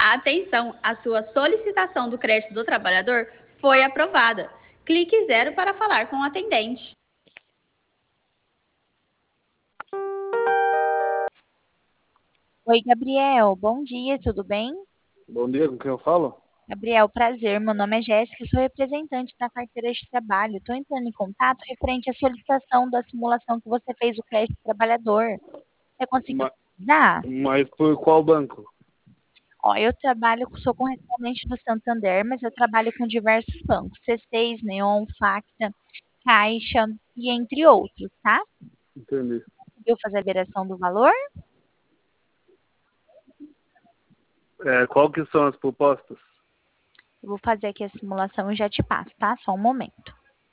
Atenção, a sua solicitação do crédito do trabalhador foi aprovada. Clique 0 para falar com o atendente. Oi, Gabriel. Bom dia, tudo bem? Bom dia, com quem eu falo? Gabriel, prazer. Meu nome é Jéssica, sou representante da carteira de trabalho. Estou entrando em contato referente à solicitação da simulação que você fez do crédito trabalhador. Você conseguiu Ma- dar? Mas por qual banco? Ó, eu sou correspondente do Santander, mas eu trabalho com diversos bancos, C6, Neon, Facta, Caixa e entre outros, tá? Entendi. Conseguiu fazer a liberação do valor? Qual que são as propostas? Eu vou fazer aqui a simulação e já te passo, tá? Só um momento.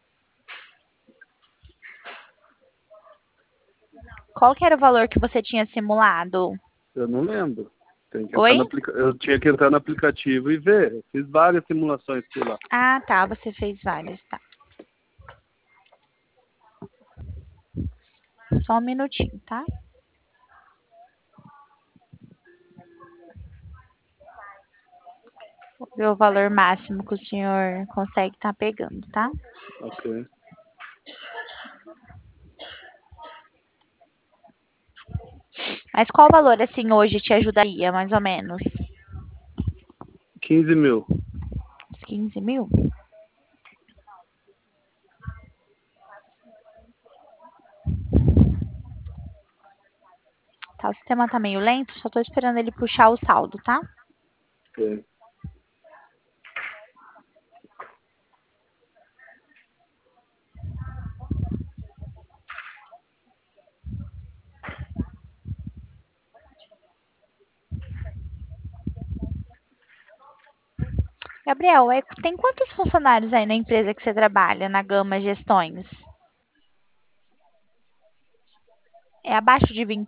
Qual que era o valor que você tinha simulado? Eu não lembro. Oi? Eu tinha que entrar no aplicativo e ver. Eu fiz várias simulações por lá. Ah, tá. Você fez várias, tá. Só um minutinho, tá? Vou ver o valor máximo que o senhor consegue estar pegando, tá? Ok. Mas qual valor, assim, hoje te ajudaria, mais ou menos? 15 mil. Uns 15 mil? Tá, o sistema tá meio lento, só tô esperando ele puxar o saldo, tá? Ok. Gabriel, tem quantos funcionários aí na empresa que você trabalha, na Gama Gestões? É abaixo de 20?